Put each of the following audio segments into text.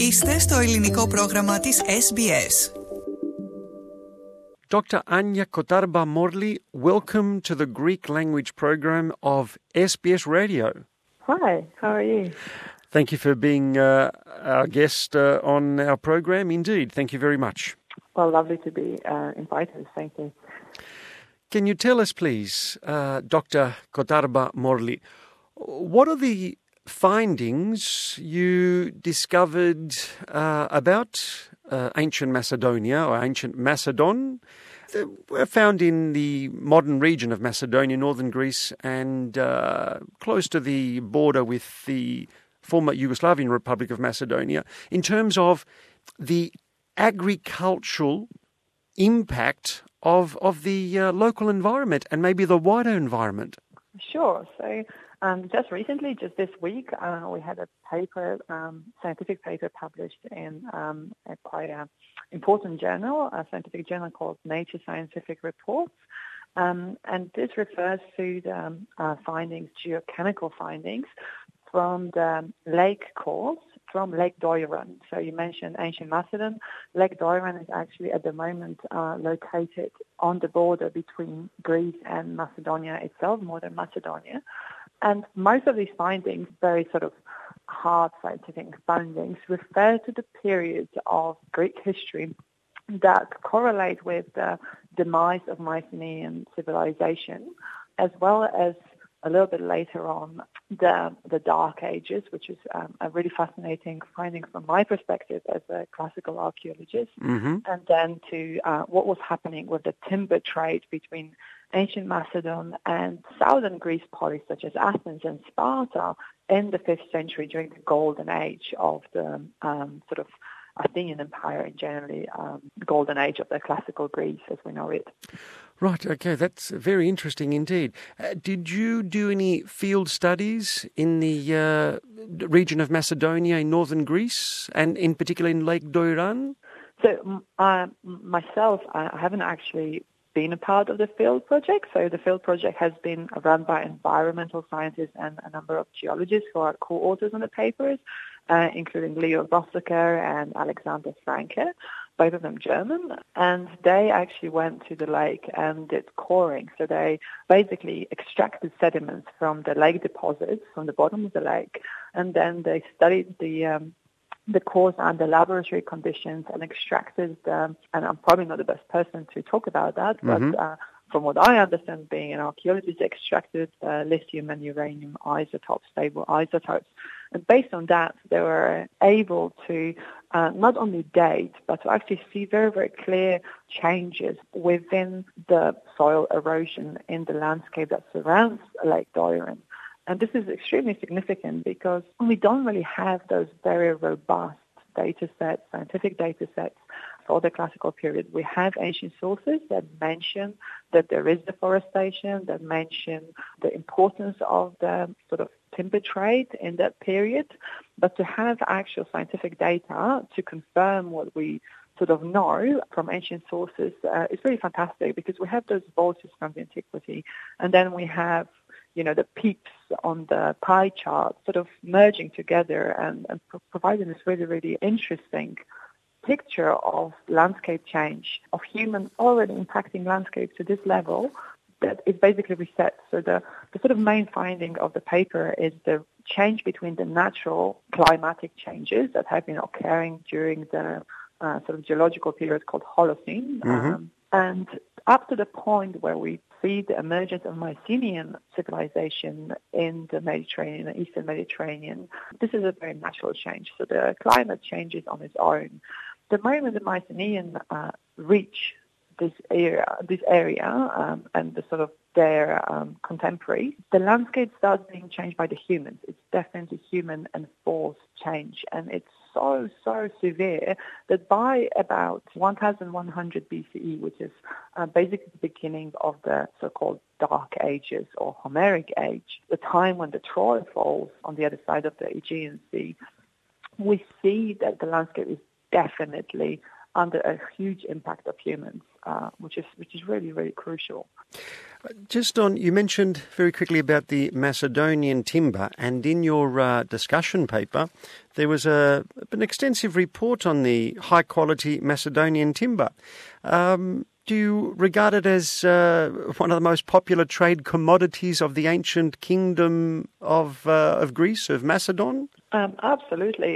Είστε στο ελληνικό πρόγραμμα της SBS. Dr. Anya Kotarba-Morli, welcome to the Greek language program of SBS Radio. Hi, how are you? Thank you for being our guest on our program. Indeed, thank you very much. Well, lovely to be invited. Thank you. Can you tell us, please, Dr. Kotarba-Morli, what are the findings you discovered about ancient Macedonia or ancient Macedon that were found in the modern region of Macedonia, northern Greece, and close to the border with the former Yugoslavian Republic of Macedonia, in terms of the agricultural impact of the local environment and maybe the wider environment? Sure. So just recently, just this week, we had a paper, scientific paper published in a quite important journal, a scientific journal called Nature Scientific Reports. And this refers to the findings, geochemical findings, from the lake course, from Lake Doiran. So you mentioned ancient Macedon. Lake Doiran is actually at the moment located on the border between Greece and Macedonia itself, modern Macedonia. And most of these findings, very sort of hard scientific findings, refer to the periods of Greek history that correlate with the demise of Mycenaean civilization, as well as a little bit later on the Dark Ages, which is a really fascinating finding from my perspective as a classical archaeologist, and then to what was happening with the timber trade between ancient Macedon and southern Greece polis such as Athens and Sparta in the 5th century during the golden age of the sort of Athenian Empire and generally the golden age of the classical Greece as we know it. Right, okay, that's very interesting indeed. Did you do any field studies in the region of Macedonia in northern Greece and in particular in Lake Doiran? So myself, I haven't actually been a part of the field project. So the field project has been run by environmental scientists and a number of geologists who are co-authors on the papers, including Leo Rossaker and Alexander Franke, both of them German. And they actually went to the lake and did coring. So they basically extracted sediments from the lake deposits, from the bottom of the lake, and then they studied the cores under laboratory conditions and extracted and I'm probably not the best person to talk about that, but from what I understand, being an archaeologist, extracted lithium and uranium isotopes, stable isotopes. And based on that, they were able to not only date, but to actually see very, very clear changes within the soil erosion in the landscape that surrounds Lake Doiran. And this is extremely significant because we don't really have those very robust data sets, scientific data sets for the classical period. We have ancient sources that mention that there is deforestation, that mention the importance of the sort of timber trade in that period. But to have actual scientific data to confirm what we sort of know from ancient sources is really fantastic because we have those voices from the antiquity. And then we have the peaks on the pie chart sort of merging together and providing this really, really interesting picture of landscape change, of human already impacting landscape to this level that is basically reset. So the sort of main finding of the paper is the change between the natural climatic changes that have been occurring during the sort of geological period called Holocene, and up to the point where we see the emergence of Mycenaean civilization in the Mediterranean, the Eastern Mediterranean. This is a very natural change. So the climate changes on its own. The moment the Mycenaean reach this area and the sort of their contemporaries, the landscape starts being changed by the humans. It's definitely human-enforced change, and it's so severe that by about 1100 BCE, which is basically the beginning of the so-called Dark Ages or Homeric Age, the time when the Troy falls on the other side of the Aegean Sea, we see that the landscape is definitely under a huge impact of humans, which is really, really crucial. Just on, you mentioned very quickly about the Macedonian timber, and in your discussion paper, there was an extensive report on the high-quality Macedonian timber. Do you regard it as one of the most popular trade commodities of the ancient kingdom of Greece, of Macedon? Absolutely.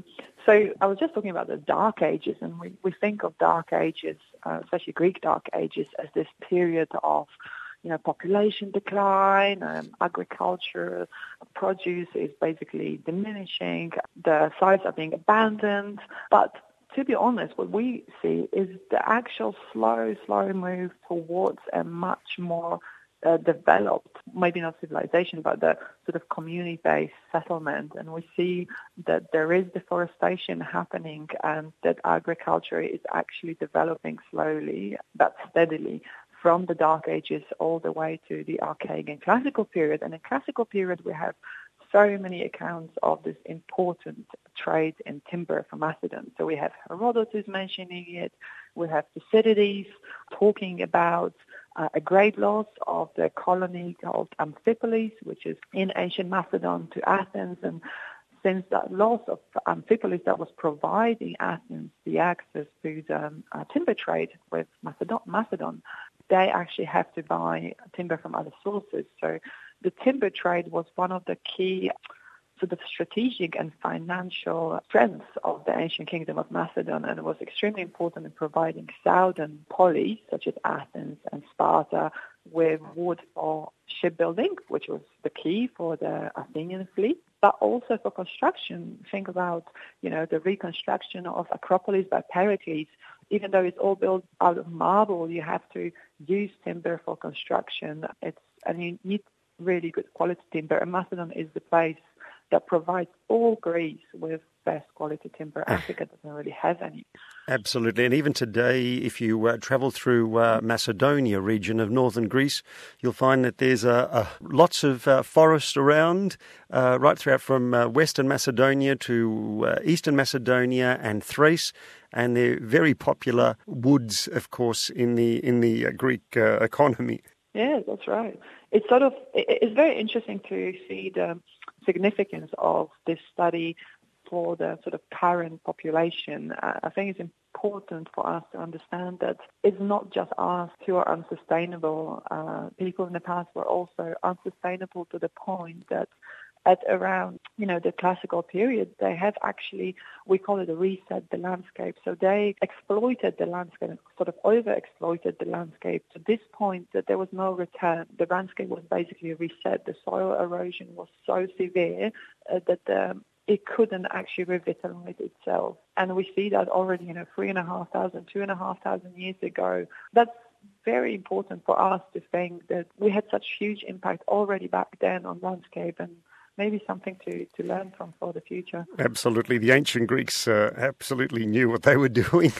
So I was just talking about the Dark Ages, and we think of Dark Ages, especially Greek Dark Ages, as this period of population decline, agriculture, produce is basically diminishing, the sites are being abandoned. But to be honest, what we see is the actual slow move towards a much more developed, maybe not civilization, but the sort of community-based settlement. And we see that there is deforestation happening and that agriculture is actually developing slowly but steadily from the Dark Ages all the way to the Archaic and Classical period. And in Classical period, we have so many accounts of this important trade in timber from Macedon. So we have Herodotus mentioning it. We have Thucydides talking about a great loss of the colony called Amphipolis, which is in ancient Macedon, to Athens. And since that loss of Amphipolis that was providing Athens the access to the timber trade with Macedon, they actually have to buy timber from other sources. So the timber trade was one of the key sort of strategic and financial strengths of the ancient kingdom of Macedon, and it was extremely important in providing southern polis, such as Athens and Sparta, with wood for shipbuilding, which was the key for the Athenian fleet, but also for construction. Think about, the reconstruction of Acropolis by Pericles. Even though it's all built out of marble, you have to use timber for construction. And you need really good quality timber. And Macedon is the place that provides all Greece with best quality timber. Africa doesn't really have any. Absolutely. And even today, if you travel through Macedonia region of northern Greece, you'll find that there's lots of forest around, right throughout from western Macedonia to eastern Macedonia and Thrace. And they're very popular woods, of course, in the Greek economy. Yeah, that's right. It's very interesting to see the significance of this study for the sort of current population. I think it's important for us to understand that it's not just us who are unsustainable. People in the past were also unsustainable to the point that at around, the classical period, they have actually, we call it a reset the landscape. So they exploited the landscape, sort of over-exploited the landscape to this point that there was no return. The landscape was basically reset. The soil erosion was so severe that it couldn't actually revitalize itself. And we see that already, 3,500, 2,500 years ago. That's very important for us to think that we had such huge impact already back then on landscape, and maybe something to learn from for the future. Absolutely. The ancient Greeks absolutely knew what they were doing.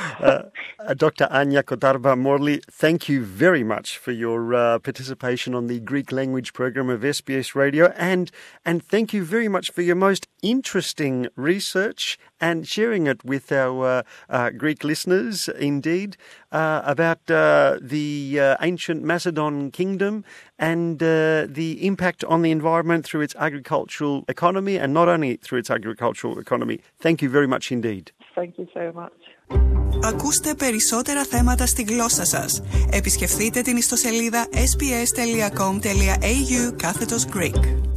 Dr. Ania Kotarba-Morli, thank you very much for your participation on the Greek language program of SBS Radio, and thank you very much for your most interesting research and sharing it with our Greek listeners, indeed, about the ancient Macedon kingdom and the impact on the environment through its agricultural economy, and not only through its agricultural economy. Thank you very much indeed. Thank you so much. Ακούστε περισσότερα θέματα στη γλώσσα σας. Επισκεφτείτε την ιστοσελίδα sbs.com.au/Greek.